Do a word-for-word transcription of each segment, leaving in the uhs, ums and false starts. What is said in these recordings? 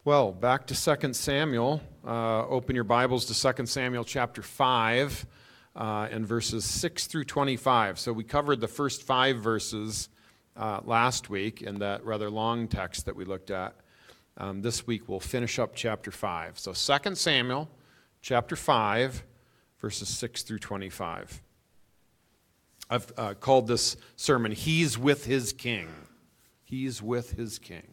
Well, back to Second Samuel. Uh, open your Bibles to Second Samuel chapter five uh, and verses six through twenty-five. So we covered the first five verses uh, last week in that rather long text that we looked at. Um, this week we'll finish up chapter five. So Second Samuel chapter five, verses six through twenty-five. I've uh, called this sermon, He's with His King. He's with His King.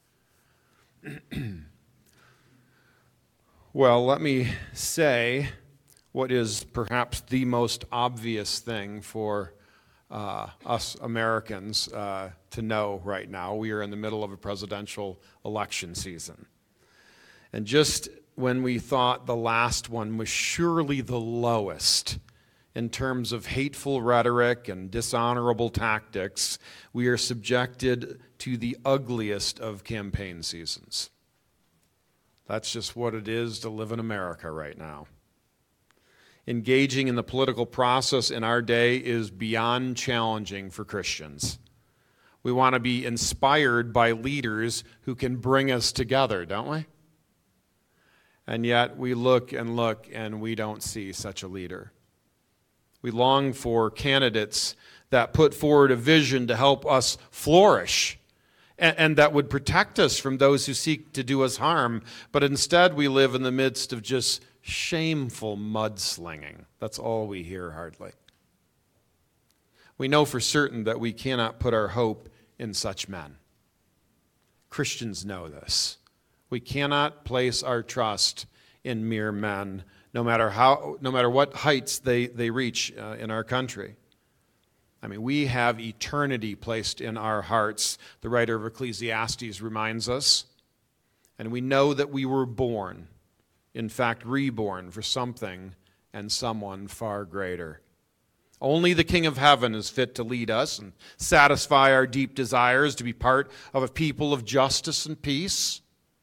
Well, let me say what is perhaps the most obvious thing for uh, us Americans uh, to know right now. We are in the middle of a presidential election season. And just when we thought the last one was surely the lowest in terms of hateful rhetoric and dishonorable tactics, we are subjected to the ugliest of campaign seasons. That's just what it is to live in America right now. Engaging in the political process in our day is beyond challenging for Christians. We want to be inspired by leaders who can bring us together, don't we? And yet we look and look and we don't see such a leader. We long for candidates that put forward a vision to help us flourish and, and that would protect us from those who seek to do us harm. But instead we live in the midst of just shameful mudslinging. That's all we hear hardly. We know for certain that we cannot put our hope in such men. Christians know this. We cannot place our trust in mere men, no matter how, no matter what heights they, they reach uh, in our country. I mean, we have eternity placed in our hearts, the writer of Ecclesiastes reminds us, and we know that we were born, in fact, reborn for something and someone far greater. Only the King of Heaven is fit to lead us and satisfy our deep desires to be part of a people of justice and peace.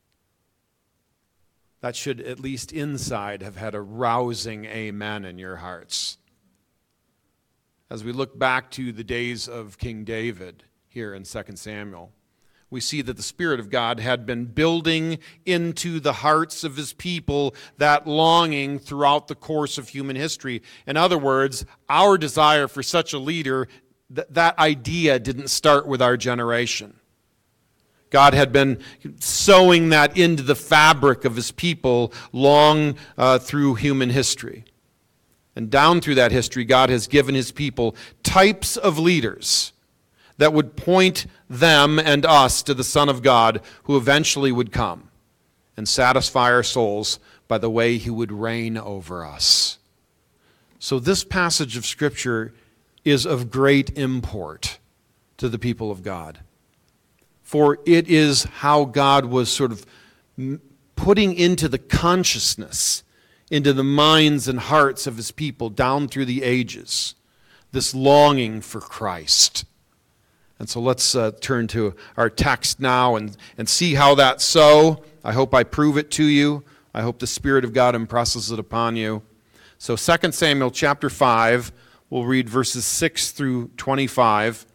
That should, at least inside, have had a rousing amen in your hearts. As we look back to the days of King David here in Second Samuel, we see that the Spirit of God had been building into the hearts of His people that longing throughout the course of human history. In other words, our desire for such a leader, th- that idea didn't start with our generation. God had been sowing that into the fabric of His people long uh, through human history. And down through that history, God has given His people types of leaders that would point them and us to the Son of God who eventually would come and satisfy our souls by the way He would reign over us. So this passage of Scripture is of great import to the people of God. For it is how God was sort of putting into the consciousness, into the minds and hearts of His people down through the ages, this longing for Christ. And so let's uh, turn to our text now and, and see how that's so. I hope I prove it to you. I hope the Spirit of God impresses it upon you. So Second Samuel chapter five, we'll read verses six through twenty-five.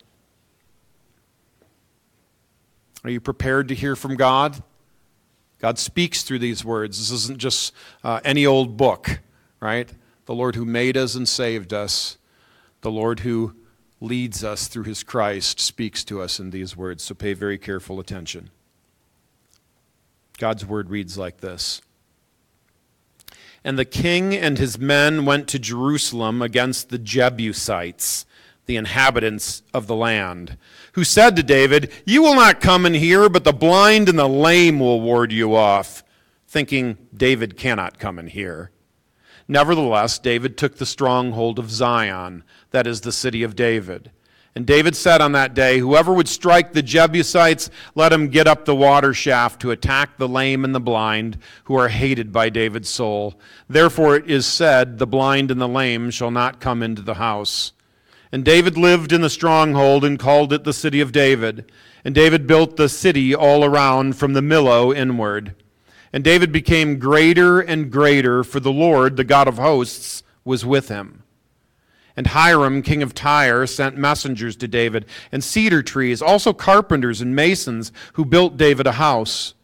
Are you prepared to hear from God? God speaks through these words. This isn't just uh, any old book, right? The Lord who made us and saved us, the Lord who leads us through His Christ, speaks to us in these words. So pay very careful attention. God's word reads like this. And the king and his men went to Jerusalem against the Jebusites, the inhabitants of the land, who said to David, "You will not come in here, but the blind and the lame will ward you off," thinking David cannot come in here. Nevertheless, David took the stronghold of Zion, that is the city of David. And David said on that day, "Whoever would strike the Jebusites, let him get up the water shaft to attack the lame and the blind, who are hated by David's soul. Therefore it is said, the blind and the lame shall not come into the house." And David lived in the stronghold and called it the city of David. And David built the city all around from the Millo inward. And David became greater and greater, for the Lord, the God of hosts, was with him. And Hiram, king of Tyre, sent messengers to David, and cedar trees, also carpenters and masons, who built David a house.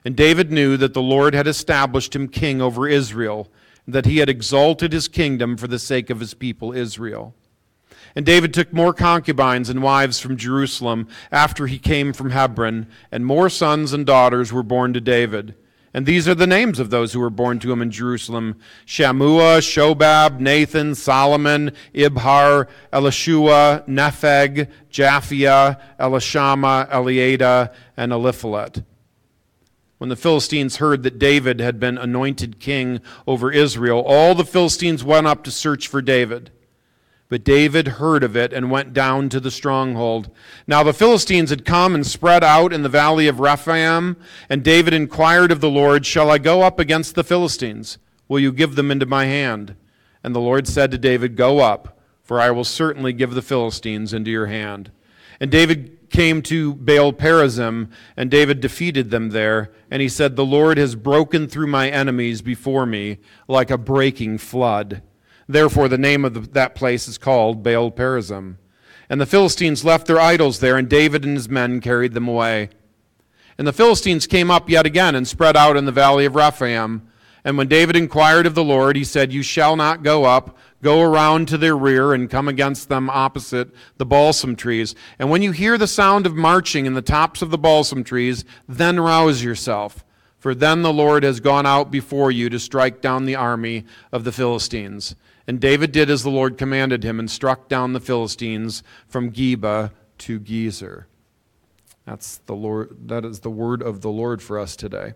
And David knew that the Lord had established him king over Israel, and that he had exalted his kingdom for the sake of his people Israel. And David took more concubines and wives from Jerusalem after he came from Hebron, and more sons and daughters were born to David. And these are the names of those who were born to him in Jerusalem: Shammua, Shobab, Nathan, Solomon, Ibhar, Elishua, Nepheg, Japhia, Elishama, Eliada, and Eliphalet. When the Philistines heard that David had been anointed king over Israel, all the Philistines went up to search for David. But David heard of it and went down to the stronghold. Now the Philistines had come and spread out in the valley of Rephaim, and David inquired of the Lord, "Shall I go up against the Philistines? Will you give them into my hand?" And the Lord said to David, "Go up, for I will certainly give the Philistines into your hand." And David came to Baal-perazim, and David defeated them there. And he said, "The Lord has broken through my enemies before me like a breaking flood." Therefore, the name of the, that place is called Baal-perazim. And the Philistines left their idols there, and David and his men carried them away. And the Philistines came up yet again and spread out in the valley of Rephaim. And when David inquired of the Lord, he said, "You shall not go up. Go around to their rear and come against them opposite the balsam trees. And when you hear the sound of marching in the tops of the balsam trees, then rouse yourself. For then the Lord has gone out before you to strike down the army of the Philistines." And David did as the Lord commanded him and struck down the Philistines from Geba to Gezer. That's the Lord. That is the word of the Lord for us today.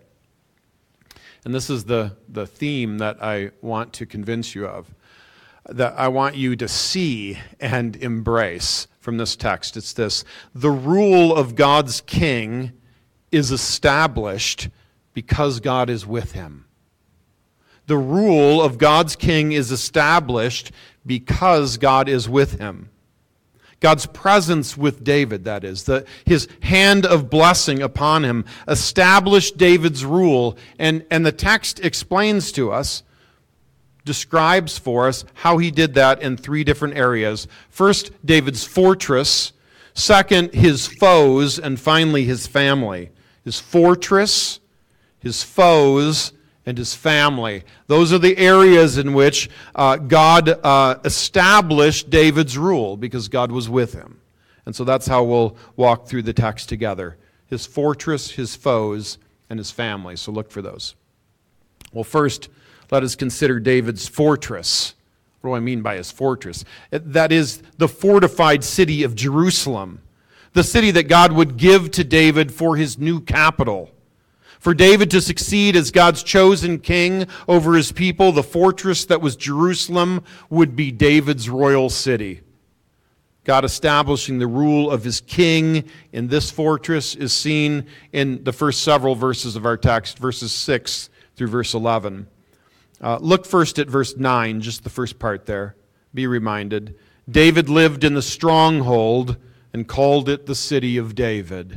And this is the, the theme that I want to convince you of, that I want you to see and embrace from this text. It's this: the rule of God's king is established because God is with him. The rule of God's king is established because God is with him. God's presence with David, that is, the, his hand of blessing upon him, established David's rule. And, and the text explains to us, describes for us how he did that in three different areas. First, David's fortress. Second, his foes. And finally, his family. His fortress, his foes, and his family. Those are the areas in which uh, God uh, established David's rule, because God was with him. And so that's how we'll walk through the text together. His fortress, his foes, and his family. So look for those. Well, first, let us consider David's fortress. What do I mean by his fortress? That is the fortified city of Jerusalem, the city that God would give to David for his new capital. For David to succeed as God's chosen king over his people, the fortress that was Jerusalem would be David's royal city. God establishing the rule of his king in this fortress is seen in the first several verses of our text, verses six through verse eleven. Uh, look first at verse nine, just the first part there. Be reminded. David lived in the stronghold and called it the city of David.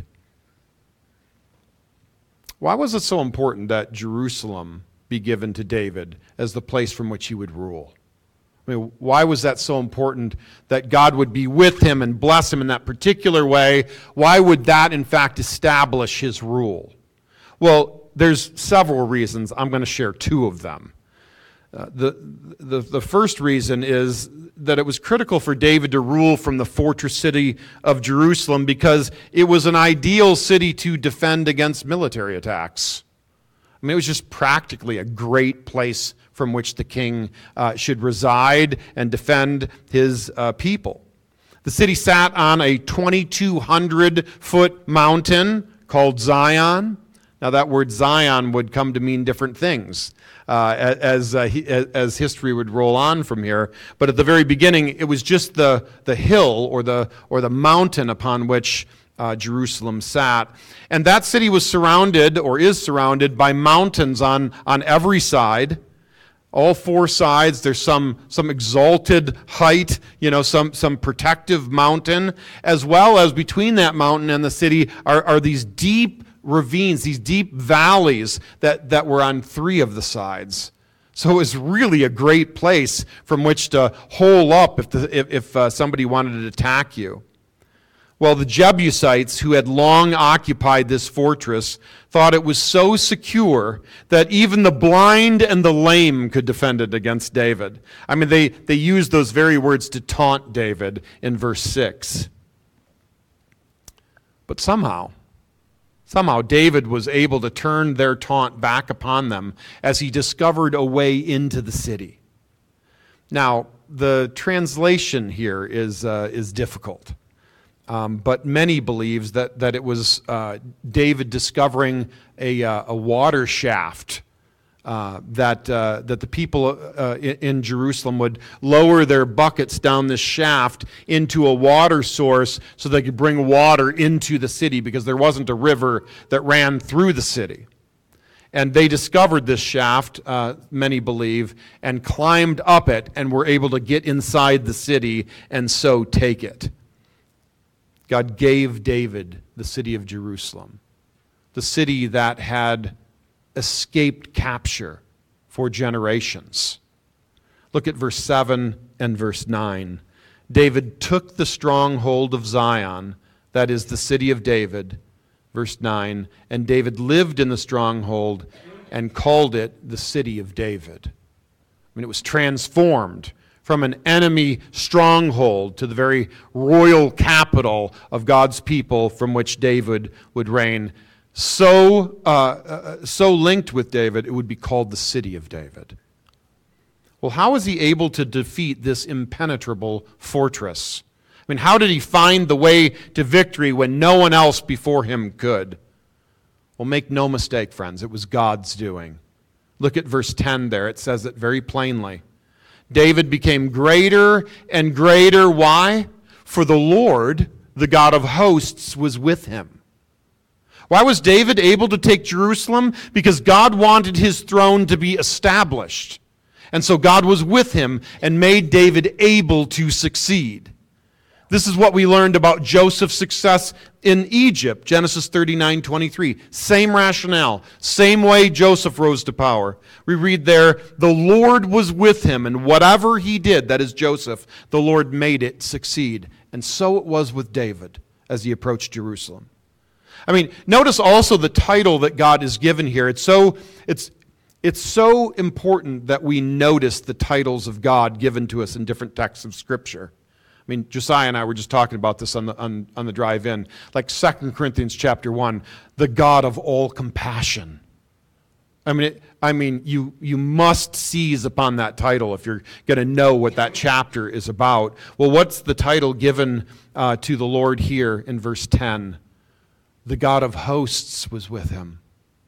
Why was it so important that Jerusalem be given to David as the place from which he would rule? I mean, why was that so important that God would be with him and bless him in that particular way? Why would that, in fact, establish his rule? Well, there's several reasons. I'm going to share two of them. Uh, the, the, the first reason is that it was critical for David to rule from the fortress city of Jerusalem because it was an ideal city to defend against military attacks. I mean, it was just practically a great place from which the king uh, should reside and defend his uh, people. The city sat on a twenty-two hundred foot mountain called Zion. Now, that word Zion would come to mean different things uh, as, uh, he, as history would roll on from here. But at the very beginning, it was just the, the hill or the, or the mountain upon which uh, Jerusalem sat. And that city was surrounded, or is surrounded, by mountains on, on every side. All four sides, there's some, some exalted height, you know, some, some protective mountain, as well as between that mountain and the city are, are these deep ravines, these deep valleys that, that were on three of the sides. So it was really a great place from which to hole up if, the, if, if uh, somebody wanted to attack you. Well, the Jebusites, who had long occupied this fortress, thought it was so secure that even the blind and the lame could defend it against David. I mean, they, they used those very words to taunt David in verse six. But somehow, somehow David was able to turn their taunt back upon them as he discovered a way into the city. Now, the translation here is, uh, is difficult. Um, but many believes that, that it was uh, David discovering a, uh, a water shaft uh, that, uh, that the people uh, in, in Jerusalem would lower their buckets down this shaft into a water source so they could bring water into the city because there wasn't a river that ran through the city. And they discovered this shaft, uh, many believe, and climbed up it and were able to get inside the city and so take it. God gave David the city of Jerusalem, the city that had escaped capture for generations. Look at verse seven and verse nine. David took the stronghold of Zion, that is the city of David, verse nine, and David lived in the stronghold and called it the city of David. I mean, it was transformed from an enemy stronghold to the very royal capital of God's people from which David would reign. So, uh, uh, so linked with David, it would be called the city of David. Well, how was he able to defeat this impenetrable fortress? I mean, how did he find the way to victory when no one else before him could? Well, make no mistake, friends, it was God's doing. Look at verse ten there. It says it very plainly. David became greater and greater. Why? For the Lord, the God of hosts, was with him. Why was David able to take Jerusalem? Because God wanted his throne to be established. And so God was with him and made David able to succeed. This is what we learned about Joseph's success in Egypt, Genesis thirty-nine twenty-three. Same rationale, same way Joseph rose to power. We read there, the Lord was with him, and whatever he did, that is Joseph, the Lord made it succeed. And so it was with David as he approached Jerusalem. I mean, notice also the title that God is given here. It's so, it's, it's so important that we notice the titles of God given to us in different texts of Scripture. I mean, Josiah and I were just talking about this on the on, on the drive in. Like Second Corinthians chapter one, the God of all compassion. I mean, it, I mean, you you must seize upon that title if you're going to know what that chapter is about. Well, what's the title given uh, to the Lord here in verse ten? The God of hosts was with him.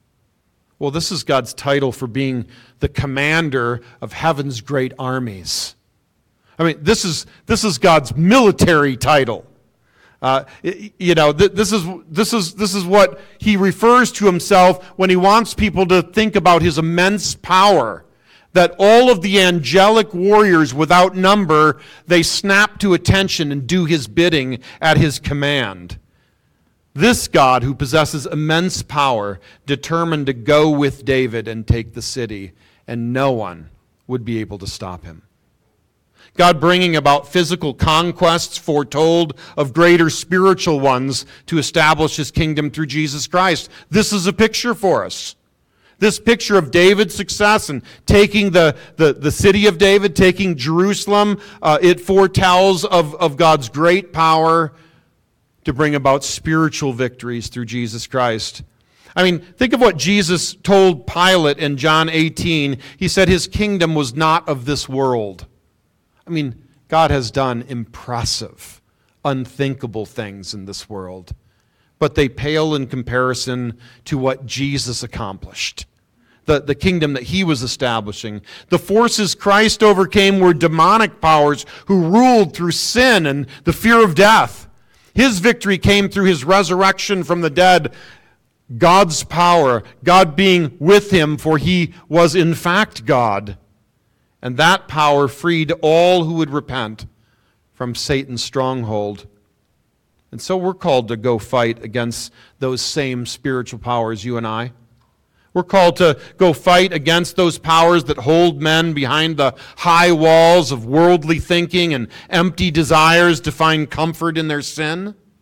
Well, this is God's title for being the commander of heaven's great armies. I mean, this is this is God's military title. Uh, you know, th- this is this is this is what he refers to himself when he wants people to think about his immense power. That all of the angelic warriors without number, they snap to attention and do his bidding at his command. This God, who possesses immense power, determined to go with David and take the city, and no one would be able to stop him. God bringing about physical conquests foretold of greater spiritual ones to establish his kingdom through Jesus Christ. This is a picture for us. This picture of David's success and taking the, the, the city of David, taking Jerusalem, uh, it foretells of, of God's great power to bring about spiritual victories through Jesus Christ. I mean, think of what Jesus told Pilate in John eighteen. He said his kingdom was not of this world. I mean, God has done impressive, unthinkable things in this world, but they pale in comparison to what Jesus accomplished, the, the kingdom that he was establishing. The forces Christ overcame were demonic powers who ruled through sin and the fear of death. His victory came through his resurrection from the dead, God's power, God being with him, for he was in fact God. And that power freed all who would repent from Satan's stronghold. And so we're called to go fight against those same spiritual powers, you and I. We're called to go fight against those powers that hold men behind the high walls of worldly thinking and empty desires to find comfort in their sin.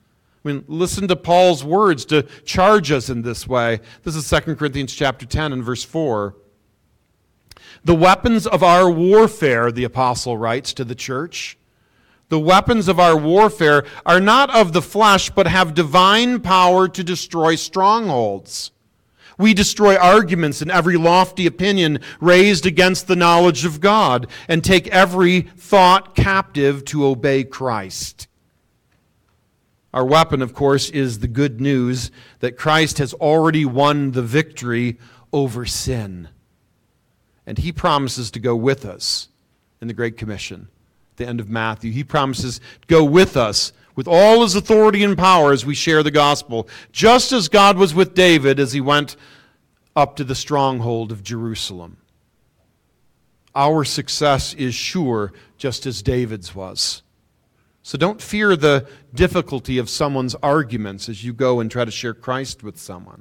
I mean, listen to Paul's words to charge us in this way. This is Second Corinthians chapter ten and verse four. The weapons of our warfare, the apostle writes to the church, the weapons of our warfare are not of the flesh, but have divine power to destroy strongholds. We destroy arguments and every lofty opinion raised against the knowledge of God, and take every thought captive to obey Christ. Our weapon, of course, is the good news that Christ has already won the victory over sin. And he promises to go with us in the Great Commission, the end of Matthew. He promises to go with us with all his authority and power as we share the gospel, just as God was with David as he went up to the stronghold of Jerusalem. Our success is sure, just as David's was. So don't fear the difficulty of someone's arguments as you go and try to share Christ with someone.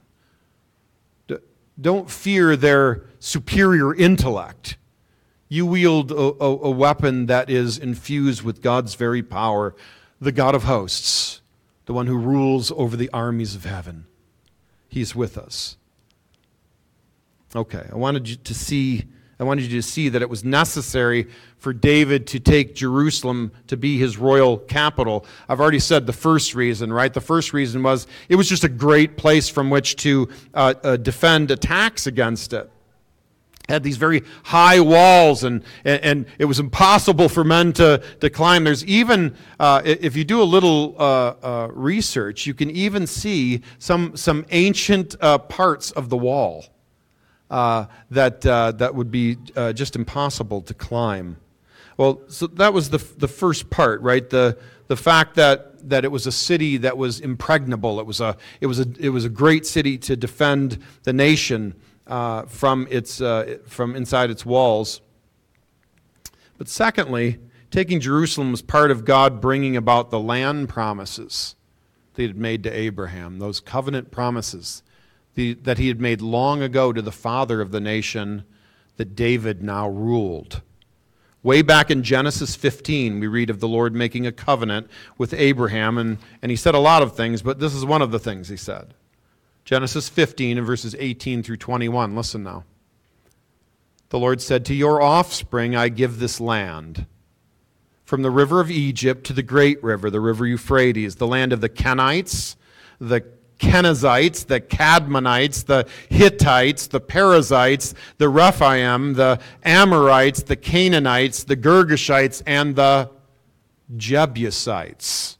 Don't fear their superior intellect. You wield a, a, a weapon that is infused with God's very power, the God of hosts, the one who rules over the armies of heaven. He's with us. Okay, I wanted you to see I wanted you to see that it was necessary for David to take Jerusalem to be his royal capital. I've already said the first reason, right? The first reason was it was just a great place from which to uh, uh, defend attacks against it. It had these very high walls, and, and, and it was impossible for men to, to climb. There's even, uh, if you do a little uh, uh, research, you can even see some, some ancient uh, parts of the wall. Uh, that uh, that would be uh, just impossible to climb. Well, so that was the the first part, right? The the fact that that it was a city that was impregnable. It was a it was a it was a great city to defend the nation uh, from its uh, from inside its walls. But secondly, taking Jerusalem was part of God bringing about the land promises that He had made to Abraham. Those covenant promises The, that he had made long ago to the father of the nation that David now ruled. Way back in Genesis fifteen, we read of the Lord making a covenant with Abraham, and, and he said a lot of things, but this is one of the things he said. Genesis fifteen and verses eighteen through twenty-one. Listen now. The Lord said, "To your offspring I give this land, from the river of Egypt to the great river, the river Euphrates, the land of the Kenites, the Kenizzites, the Cadmonites, the Hittites, the Perizzites, the Rephaim, the Amorites, the Canaanites, the Girgashites, and the Jebusites."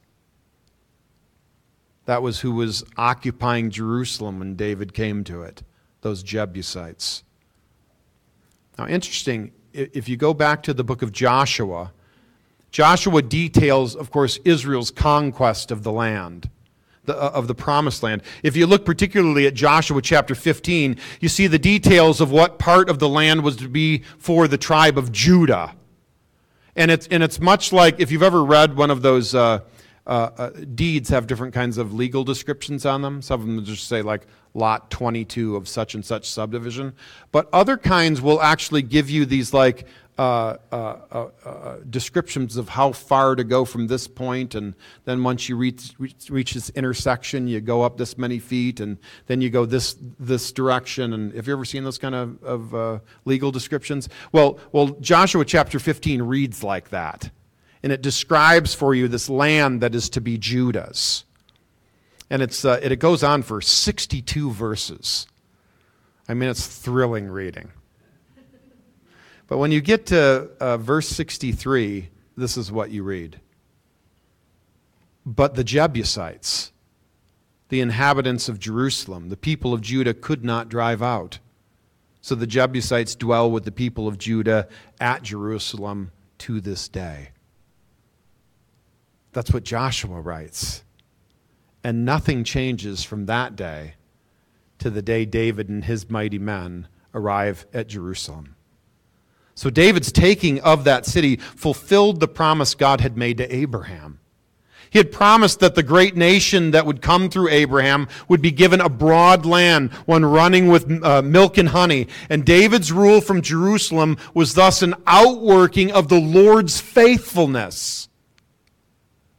That was who was occupying Jerusalem when David came to it, those Jebusites. Now, interesting, if you go back to the book of Joshua, Joshua details, of course, Israel's conquest of the land. The, of the promised land. If you look particularly at Joshua chapter fifteen, you see the details of what part of the land was to be for the tribe of Judah. And it's and it's much like if you've ever read one of those uh, uh, uh, deeds have different kinds of legal descriptions on them. Some of them just say like lot twenty-two of such and such subdivision. But other kinds will actually give you these like Uh, uh, uh, uh, descriptions of how far to go from this point, and then once you reach, reach, reach this intersection, you go up this many feet, and then you go this this direction. And have you ever seen those kind of, of uh, legal descriptions? Well, well, Joshua chapter fifteen reads like that, and it describes for you this land that is to be Judah's, and it's uh, it, it goes on for sixty-two verses. I mean, it's thrilling reading. But when you get to uh, verse sixty-three, this is what you read. "But the Jebusites, the inhabitants of Jerusalem, the people of Judah could not drive out. So the Jebusites dwell with the people of Judah at Jerusalem to this day." That's what Joshua writes. And nothing changes from that day to the day David and his mighty men arrive at Jerusalem. So David's taking of that city fulfilled the promise God had made to Abraham. He had promised that the great nation that would come through Abraham would be given a broad land, one running with uh, milk and honey. And David's rule from Jerusalem was thus an outworking of the Lord's faithfulness.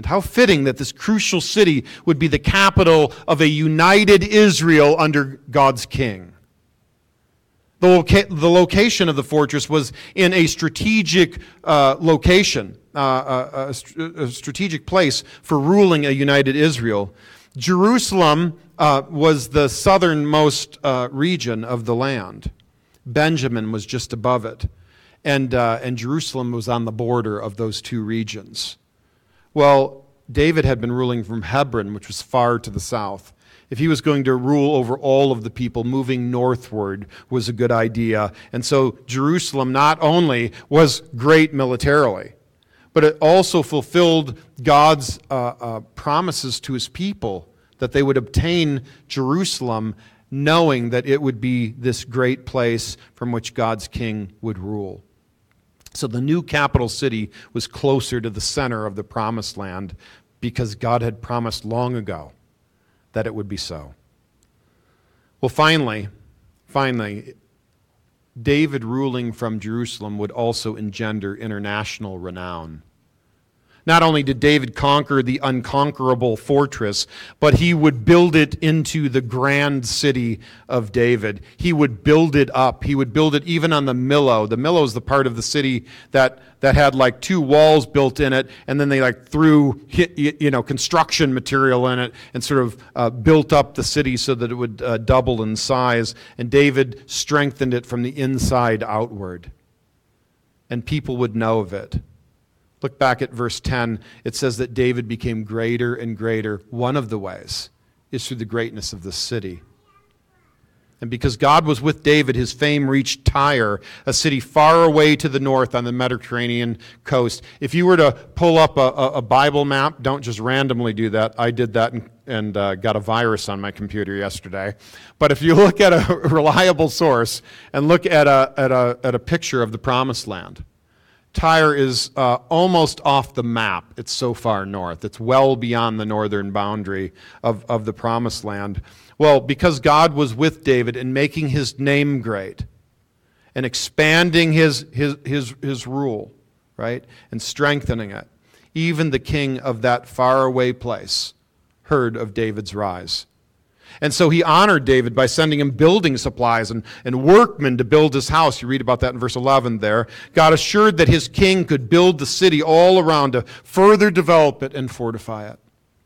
And how fitting that this crucial city would be the capital of a united Israel under God's king. The, loca- the location of the fortress was in a strategic uh, location, uh, a, a, st- a strategic place for ruling a united Israel. Jerusalem uh, was the southernmost uh, region of the land. Benjamin was just above it. And, uh, and Jerusalem was on the border of those two regions. Well, David had been ruling from Hebron, which was far to the south. If he was going to rule over all of the people, moving northward was a good idea. And so Jerusalem not only was great militarily, but it also fulfilled God's uh, uh, promises to his people that they would obtain Jerusalem, knowing that it would be this great place from which God's king would rule. So the new capital city was closer to the center of the promised land because God had promised long ago that it would be so. Well, finally, finally, David ruling from Jerusalem would also engender international renown. Not only did David conquer the unconquerable fortress, but he would build it into the grand city of David. He would build it up. He would build it even on the Millo. The Millo is the part of the city that, that had like two walls built in it, and then they like threw you know construction material in it and sort of uh, built up the city so that it would uh, double in size. And David strengthened it from the inside outward. And people would know of it. Look back at verse ten. It says that David became greater and greater. One of the ways is through the greatness of the city. And because God was with David, his fame reached Tyre, a city far away to the north on the Mediterranean coast. If you were to pull up a, a Bible map, don't just randomly do that. I did that and, and uh, got a virus on my computer yesterday. But if you look at a reliable source and look at a, at a, at a picture of the Promised Land, Tyre is uh, almost off the map. It's so far north. It's well beyond the northern boundary of, of the Promised Land. Well, because God was with David in making his name great and expanding his, his, his, his rule, right, and strengthening it, even the king of that faraway place heard of David's rise. And so he honored David by sending him building supplies and, and workmen to build his house. You read about that in verse eleven there. God assured that his king could build the city all around to further develop it and fortify it.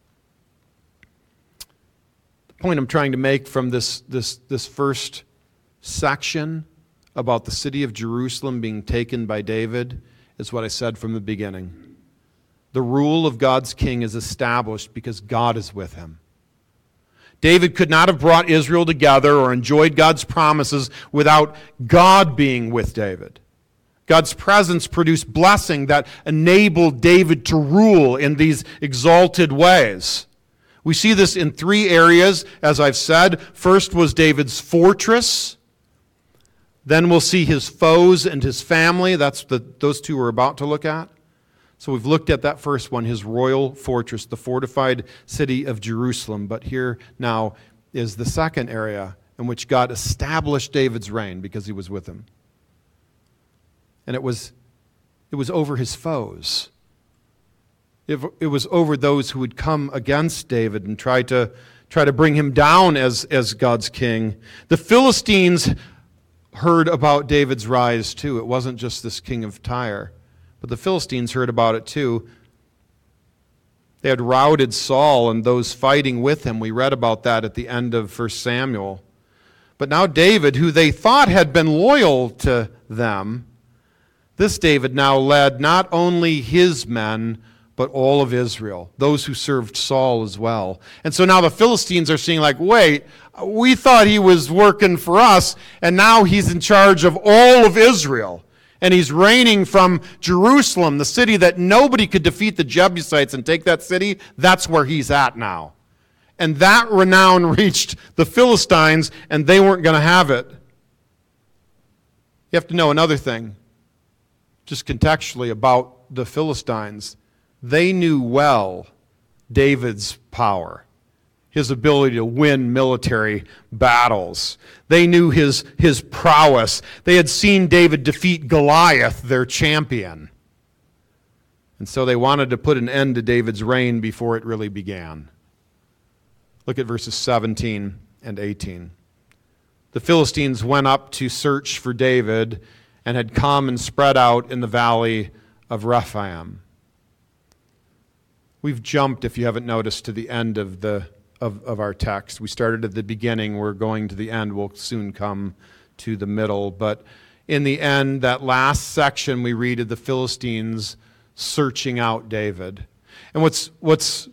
The point I'm trying to make from this, this, this first section about the city of Jerusalem being taken by David is what I said from the beginning. The rule of God's king is established because God is with him. David could not have brought Israel together or enjoyed God's promises without God being with David. God's presence produced blessing that enabled David to rule in these exalted ways. We see this in three areas, as I've said. First was David's fortress. Then we'll see his foes and his family. That's the, those two we're about to look at. So we've looked at that first one, his royal fortress, the fortified city of Jerusalem. But here now is the second area in which God established David's reign because he was with him. And it was, it was over his foes. It, it was over those who would come against David and try to, try to bring him down as, as God's king. The Philistines heard about David's rise too. It wasn't just this king of Tyre. But the Philistines heard about it too. They had routed Saul and those fighting with him. We read about that at the end of First Samuel. But now David, who they thought had been loyal to them, this David now led not only his men, but all of Israel, those who served Saul as well. And so now the Philistines are seeing like, wait, we thought he was working for us, and now he's in charge of all of Israel. And he's reigning from Jerusalem, the city that nobody could defeat the Jebusites and take that city. That's where he's at now. And that renown reached the Philistines, and they weren't going to have it. You have to know another thing, just contextually about the Philistines. They knew well David's power, his ability to win military battles. They knew his, his prowess. They had seen David defeat Goliath, their champion. And so they wanted to put an end to David's reign before it really began. Look at verses seventeen and eighteen. The Philistines went up to search for David and had come and spread out in the valley of Rephaim. We've jumped, if you haven't noticed, to the end of the of, of our text. We started at the beginning. We're going to the end. We'll soon come to the middle. But in the end, that last section we read of the Philistines searching out David. And what's what's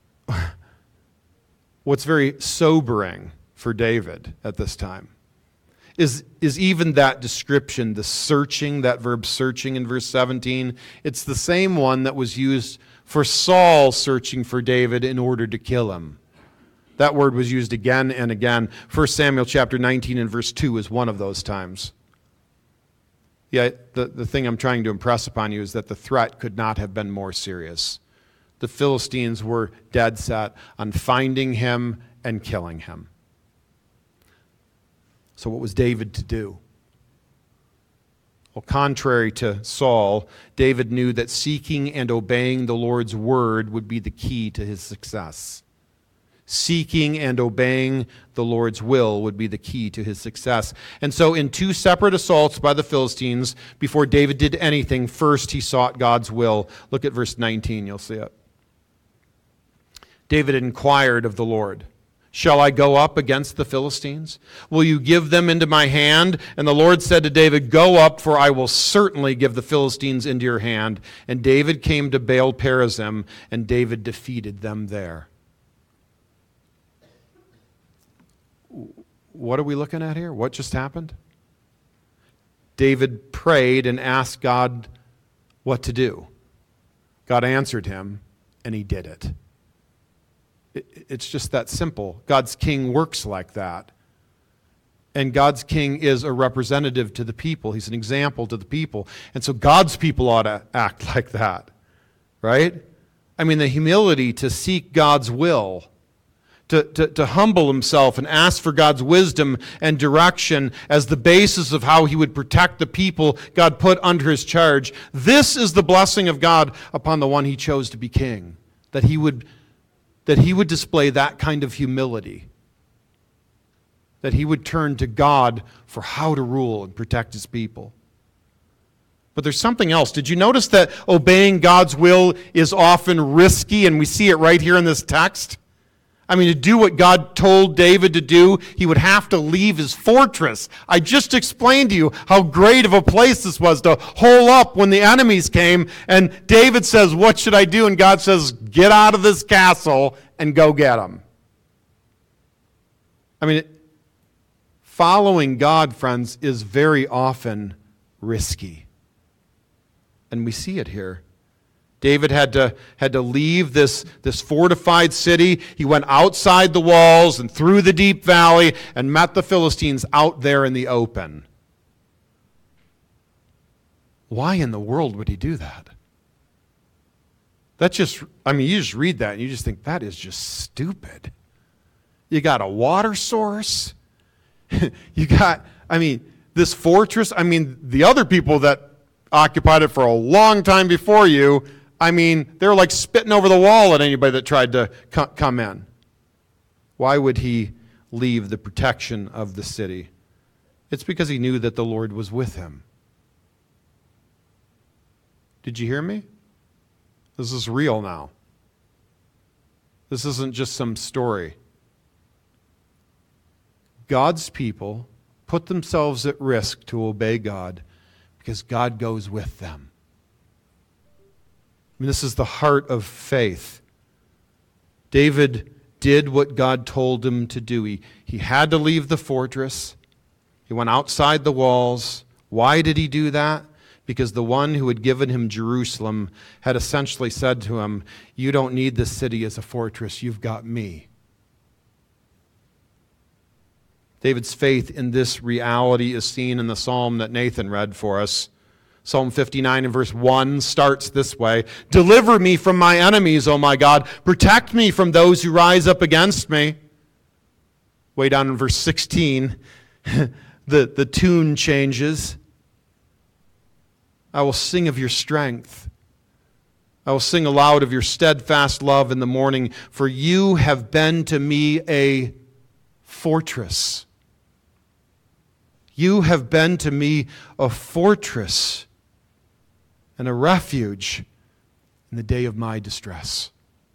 what's very sobering for David at this time is, is even that description, the searching, that verb searching in verse seventeen, it's the same one that was used for Saul searching for David in order to kill him. That word was used again and again. First Samuel chapter nineteen and verse two is one of those times. Yeah, the, the thing I'm trying to impress upon you is that the threat could not have been more serious. The Philistines were dead set on finding him and killing him. So what was David to do? Well, contrary to Saul, David knew that seeking and obeying the Lord's word would be the key to his success. Seeking and obeying the Lord's will would be the key to his success. And so in two separate assaults by the Philistines, before David did anything, first he sought God's will. Look at verse nineteen, you'll see it. David inquired of the Lord, "Shall I go up against the Philistines? Will you give them into my hand?" And the Lord said to David, "Go up, for I will certainly give the Philistines into your hand." And David came to Baal Perazim, and David defeated them there. What are we looking at here? What just happened? David prayed and asked God what to do. God answered him, and he did it. It's just that simple. God's king works like that. And God's king is a representative to the people. He's an example to the people. And so God's people ought to act like that, right? I mean, the humility to seek God's will, to, to, to humble himself and ask for God's wisdom and direction as the basis of how he would protect the people God put under his charge. This is the blessing of God upon the one he chose to be king, that he would that he would display that kind of humility, that he would turn to God for how to rule and protect his people. But there's something else. Did you notice that obeying God's will is often risky, and we see it right here in this text? I mean, to do what God told David to do, he would have to leave his fortress. I just explained to you how great of a place this was to hole up when the enemies came. And David says, "What should I do?" And God says, "Get out of this castle and go get them." I mean, following God, friends, is very often risky. And we see it here. David had to, had to leave this, this fortified city. He went outside the walls and through the deep valley and met the Philistines out there in the open. Why in the world would he do that? That's just, I mean, you just read that and you just think, that is just stupid. You got a water source. You got, I mean, this fortress. I mean, the other people that occupied it for a long time before you, I mean, they were like spitting over the wall at anybody that tried to come in. Why would he leave the protection of the city? It's because he knew that the Lord was with him. Did you hear me? This is real now. This isn't just some story. God's people put themselves at risk to obey God because God goes with them. I mean, this is the heart of faith. David did what God told him to do. He, he had to leave the fortress. He went outside the walls. Why did he do that? Because the one who had given him Jerusalem had essentially said to him, "You don't need this city as a fortress. You've got me." David's faith in this reality is seen in the psalm that Nathan read for us. Psalm fifty-nine and verse one starts this way: "Deliver me from my enemies, O my God. Protect me from those who rise up against me." Way down in verse sixteen, the, the tune changes. "I will sing of your strength. I will sing aloud of your steadfast love in the morning, for you have been to me a fortress. You have been to me a fortress and a refuge in the day of my distress.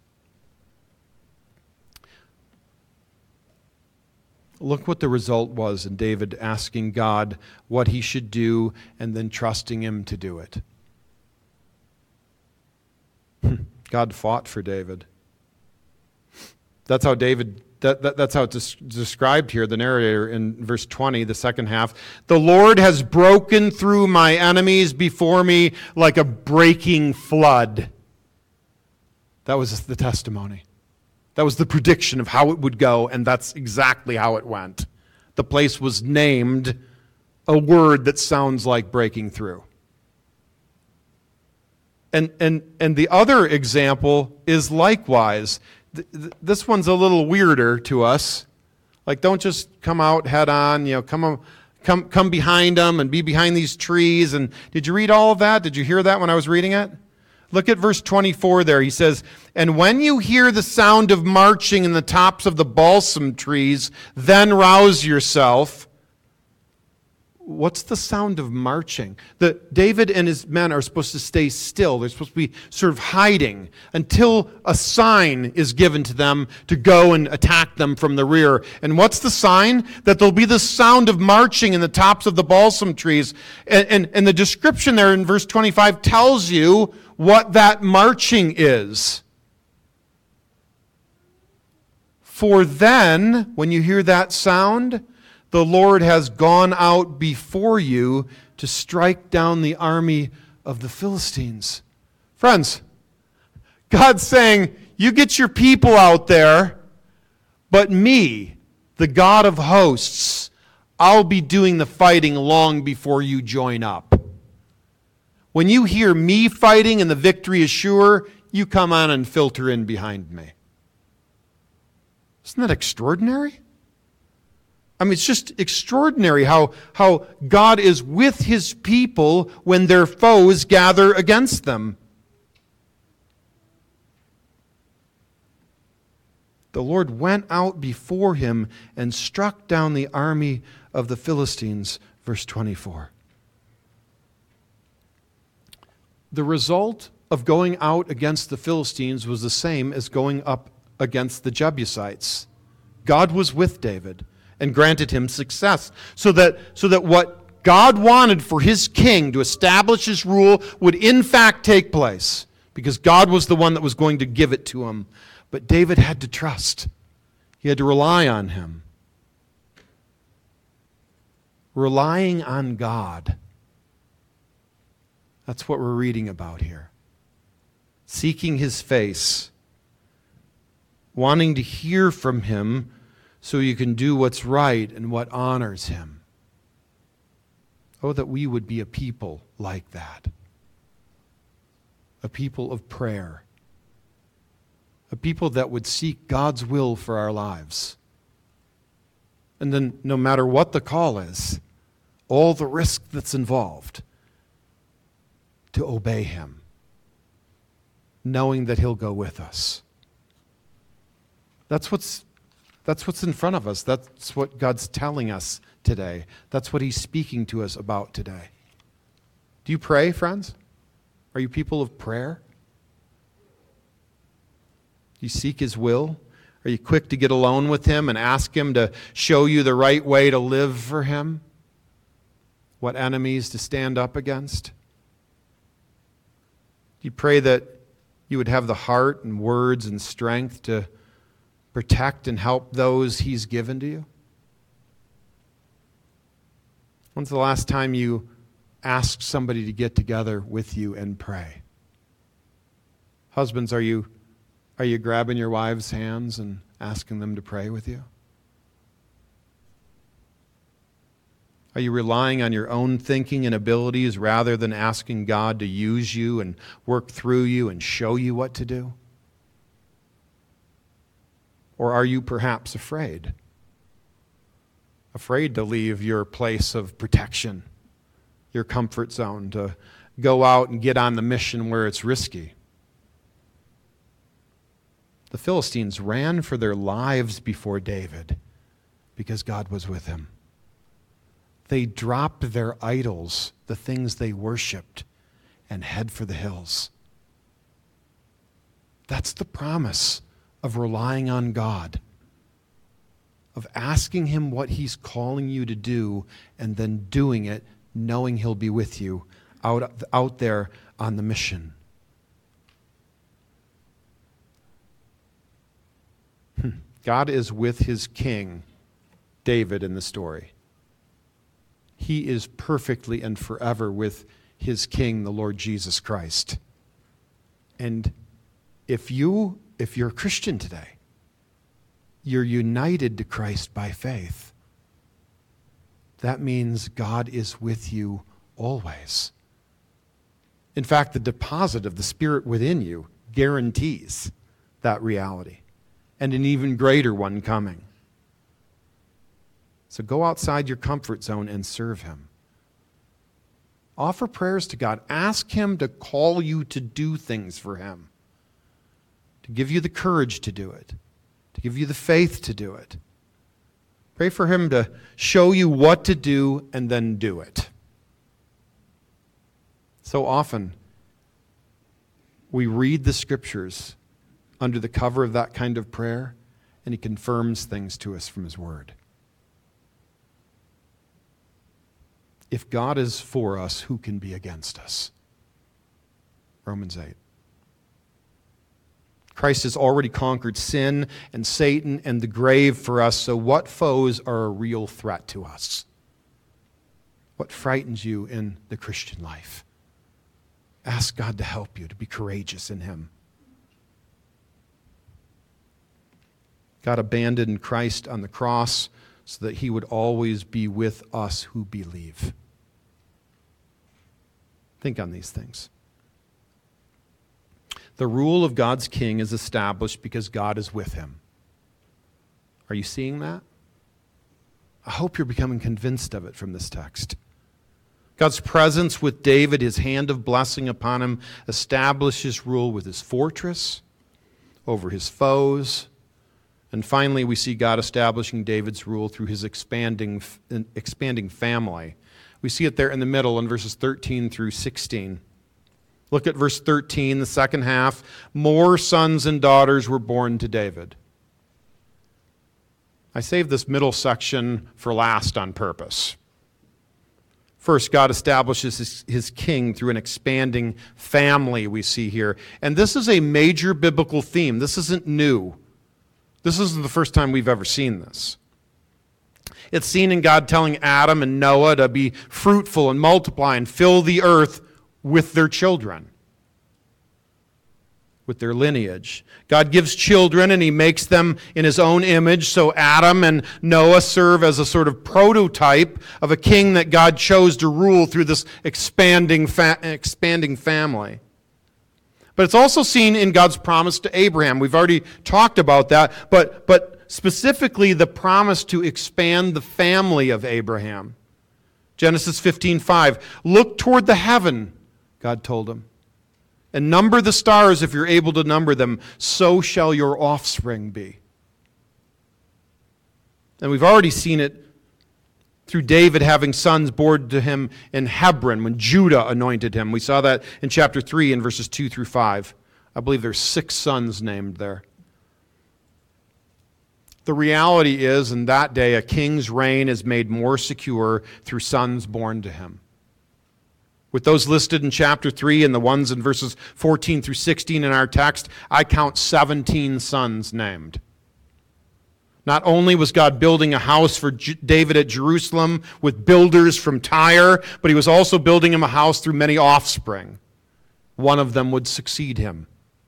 Look what the result was in David asking God what he should do and then trusting him to do it. God fought for David. That's how David, that, that, that's how it's described here, the narrator in verse twenty, the second half. The Lord has broken through my enemies before me like a breaking flood. That was the testimony. That was the prediction of how it would go, and that's exactly how it went. The place was named a word that sounds like breaking through. And and and the other example is likewise. Th- th- this one's a little weirder to us. Like, don't just come out head on, you know, come come come behind them and be behind these trees. And did you read all of that? Did you hear that when I was reading it? Look at verse twenty-four there. He says, "And when you hear the sound of marching in the tops of the balsam trees, then rouse yourself." What's the sound of marching? The, David and his men are supposed to stay still. They're supposed to be sort of hiding until a sign is given to them to go and attack them from the rear. And what's the sign? That there'll be the sound of marching in the tops of the balsam trees. And, and, and the description there in verse twenty-five tells you what that marching is. For then, when you hear that sound, the Lord has gone out before you to strike down the army of the Philistines. Friends, God's saying, you get your people out there, but me, the God of hosts, I'll be doing the fighting long before you join up. When you hear me fighting and the victory is sure, you come on and filter in behind me. Isn't that extraordinary? I mean, it's just extraordinary how, how God is with his people when their foes gather against them. The Lord went out before him and struck down the army of the Philistines, verse twenty-four. The result of going out against the Philistines was the same as going up against the Jebusites. God was with David and granted him success, so that, so that what God wanted for his king to establish his rule would in fact take place, because God was the one that was going to give it to him. But David had to trust. He had to rely on him. Relying on God. That's what we're reading about here. Seeking his face. Wanting to hear from him so you can do what's right and what honors him. Oh, that we would be a people like that. A people of prayer. A people that would seek God's will for our lives. And then, no matter what the call is, all the risk that's involved, to obey him, knowing that he'll go with us. That's what's That's what's in front of us. That's what God's telling us today. That's what he's speaking to us about today. Do you pray, friends? Are you people of prayer? Do you seek his will? Are you quick to get alone with him and ask him to show you the right way to live for him? What enemies to stand up against? Do you pray that you would have the heart and words and strength to protect and help those he's given to you? When's the last time you asked somebody to get together with you and pray? Husbands, are you are you grabbing your wives' hands and asking them to pray with you? Are you relying on your own thinking and abilities rather than asking God to use you and work through you and show you what to do? Or are you perhaps afraid? Afraid to leave your place of protection, your comfort zone, to go out and get on the mission where it's risky? The Philistines ran for their lives before David because God was with him. They dropped their idols, the things they worshiped, and head for the hills. That's the promise of relying on God, of asking him what he's calling you to do and then doing it, knowing he'll be with you out, out there on the mission. God is with his king, David, in the story. He is perfectly and forever with his king, the Lord Jesus Christ. And if you, if you're a Christian today, you're united to Christ by faith. That means God is with you always. In fact, the deposit of the Spirit within you guarantees that reality, and an even greater one coming. So go outside your comfort zone and serve him. Offer prayers to God. Ask him to call you to do things for him, to give you the courage to do it, to give you the faith to do it. Pray for him to show you what to do and then do it. So often, we read the scriptures under the cover of that kind of prayer, and he confirms things to us from his word. If God is for us, who can be against us? Romans eight. Christ has already conquered sin and Satan and the grave for us, so what foes are a real threat to us? What frightens you in the Christian life? Ask God to help you to be courageous in him. God abandoned Christ on the cross so that he would always be with us who believe. Think on these things. The rule of God's king is established because God is with him. Are you seeing that? I hope you're becoming convinced of it from this text. God's presence with David, his hand of blessing upon him, establishes rule with his fortress, over his foes. And finally, we see God establishing David's rule through his expanding, expanding family. We see it there in the middle in verses thirteen through sixteen. Look at verse thirteen, the second half. More sons and daughters were born to David. I saved this middle section for last on purpose. First, God establishes his, his king through an expanding family we see here. And this is a major biblical theme. This isn't new. This isn't the first time we've ever seen this. It's seen in God telling Adam and Noah to be fruitful and multiply and fill the earth with their children, with their lineage. God gives children and he makes them in his own image, so Adam and Noah serve as a sort of prototype of a king that God chose to rule through this expanding, fa- expanding family. But it's also seen in God's promise to Abraham. We've already talked about that, but, but specifically the promise to expand the family of Abraham. Genesis fifteen five, look toward the heaven, God told him, and number the stars if you're able to number them, so shall your offspring be. And we've already seen it through David having sons born to him in Hebron when Judah anointed him. We saw that in chapter three in verses two through five. I believe there's six sons named there. The reality is, in that day, a king's reign is made more secure through sons born to him. With those listed in chapter three and the ones in verses fourteen through sixteen in our text, I count seventeen sons named. Not only was God building a house for J- David at Jerusalem with builders from Tyre, but he was also building him a house through many offspring. One of them would succeed him.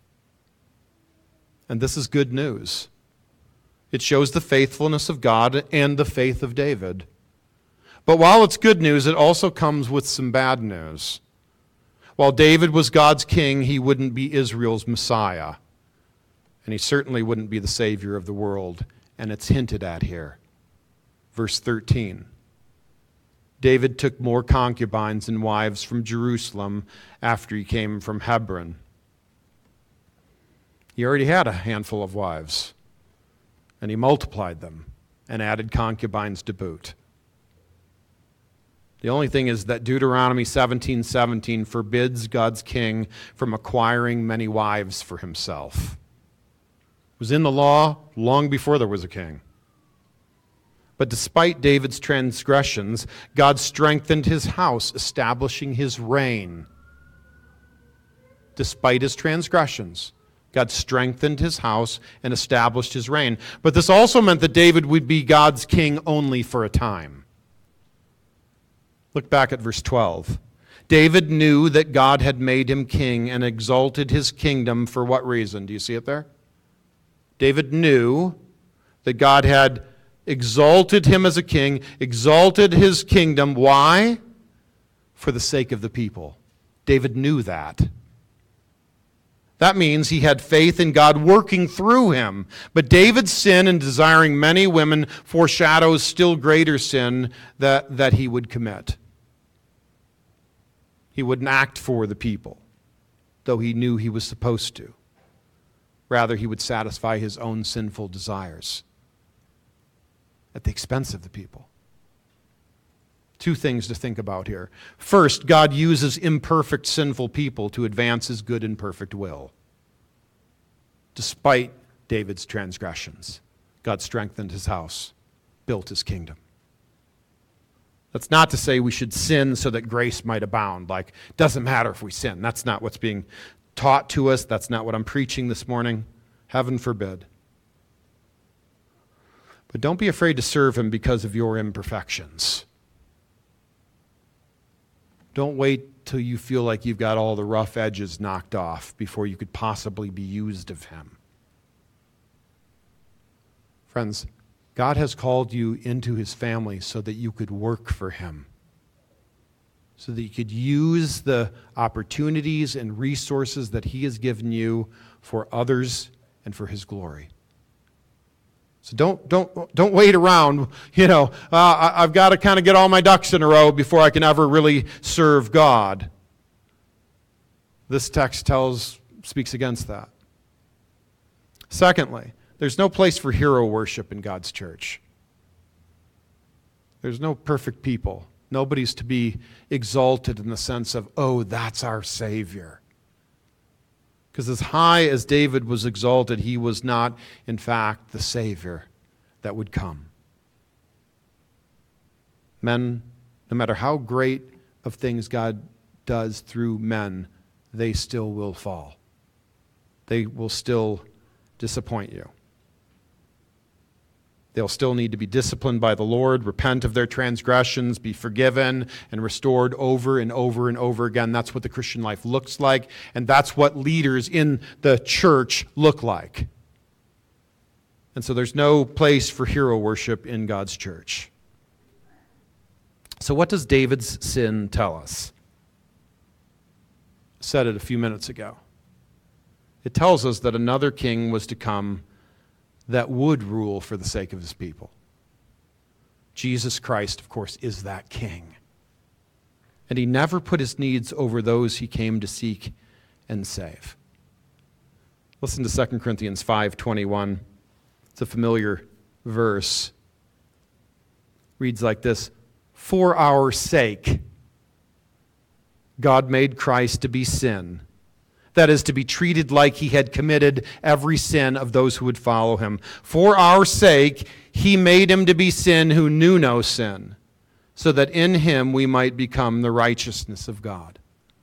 And this is good news. It shows the faithfulness of God and the faith of David. But while it's good news, it also comes with some bad news. While David was God's king, he wouldn't be Israel's Messiah. And he certainly wouldn't be the Savior of the world. And it's hinted at here. Verse thirteen. David took more concubines and wives from Jerusalem after he came from Hebron. He already had a handful of wives, and he multiplied them and added concubines to boot. The only thing is that Deuteronomy seventeen seventeen forbids God's king from acquiring many wives for himself. It was in the law long before there was a king. But despite David's transgressions, God strengthened his house, establishing his reign. Despite his transgressions, God strengthened his house and established his reign. But this also meant that David would be God's king only for a time. Look back at verse twelve. David knew that God had made him king and exalted his kingdom for what reason? Do you see it there? David knew that God had exalted him as a king, exalted his kingdom. Why? For the sake of the people. David knew that. That means he had faith in God working through him. But David's sin in desiring many women foreshadows still greater sin that, that he would commit. He wouldn't act for the people, though he knew he was supposed to. Rather, he would satisfy his own sinful desires at the expense of the people. Two things to think about here. First, God uses imperfect, sinful people to advance his good and perfect will. Despite David's transgressions, God strengthened his house, built his kingdom. That's not to say we should sin so that grace might abound. Like, it doesn't matter if we sin. That's not what's being taught to us. That's not what I'm preaching this morning. Heaven forbid. But don't be afraid to serve him because of your imperfections. Don't wait till you feel like you've got all the rough edges knocked off before you could possibly be used of him. Friends, God has called you into his family so that you could work for him, so that you could use the opportunities and resources that he has given you for others and for his glory. So don't don't don't wait around, you know, uh, I've got to kind of get all my ducks in a row before I can ever really serve God. This text tells, speaks against that. Secondly, there's no place for hero worship in God's church. There's no perfect people. Nobody's to be exalted in the sense of, oh, that's our Savior. Because as high as David was exalted, he was not, in fact, the Savior that would come. Men, no matter how great of things God does through men, they still will fall. They will still disappoint you. They'll still need to be disciplined by the Lord, repent of their transgressions, be forgiven, and restored over and over and over again. That's what the Christian life looks like, and that's what leaders in the church look like. And so there's no place for hero worship in God's church. So what does David's sin tell us? I said it a few minutes ago. It tells us that another king was to come that would rule for the sake of his people. Jesus Christ, of course, is that king. And he never put his needs over those he came to seek and save. Listen to Second Corinthians five twenty-one. It's a familiar verse. Reads like this: for our sake, God made Christ to be sin. That is, to be treated like he had committed every sin of those who would follow him. For our sake, he made him to be sin who knew no sin, so that in him we might become the righteousness of God.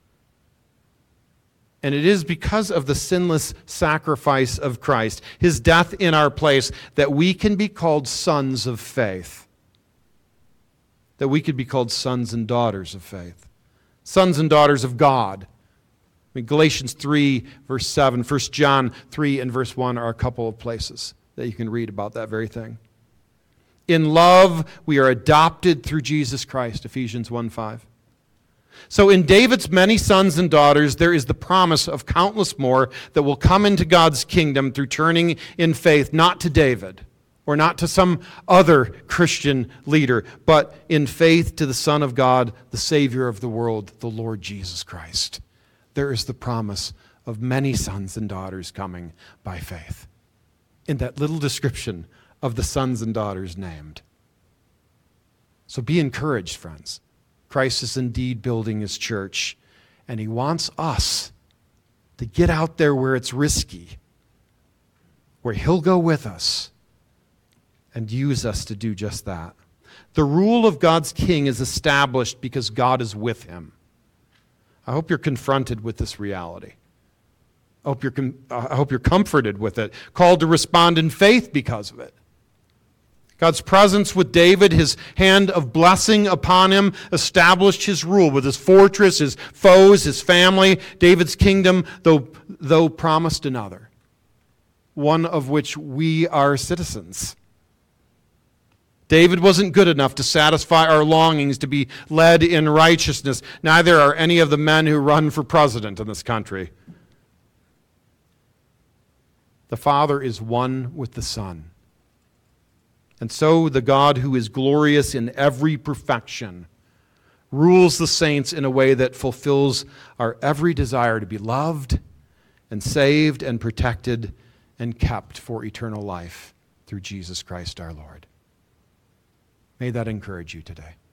And it is because of the sinless sacrifice of Christ, his death in our place, that we can be called sons of faith. That we could be called sons and daughters of faith. Sons and daughters of God. I mean, Galatians three, verse seven, First John three and verse one are a couple of places that you can read about that very thing. In love, we are adopted through Jesus Christ, Ephesians one five. So in David's many sons and daughters, there is the promise of countless more that will come into God's kingdom through turning in faith, not to David or not to some other Christian leader, but in faith to the Son of God, the Savior of the world, the Lord Jesus Christ. There is the promise of many sons and daughters coming by faith. In that little description of the sons and daughters named. So be encouraged, friends. Christ is indeed building his church, and he wants us to get out there where it's risky, where he'll go with us and use us to do just that. The rule of God's king is established because God is with him. I hope you're confronted with this reality. I hope you're, com- I hope you're comforted with it, called to respond in faith because of it. God's presence with David, his hand of blessing upon him, established his rule with his fortress, his foes, his family, David's kingdom, though, though promised another, one of which we are citizens. David wasn't good enough to satisfy our longings to be led in righteousness. Neither are any of the men who run for president in this country. The Father is one with the Son. And so the God who is glorious in every perfection rules the saints in a way that fulfills our every desire to be loved and saved and protected and kept for eternal life through Jesus Christ our Lord. May that encourage you today.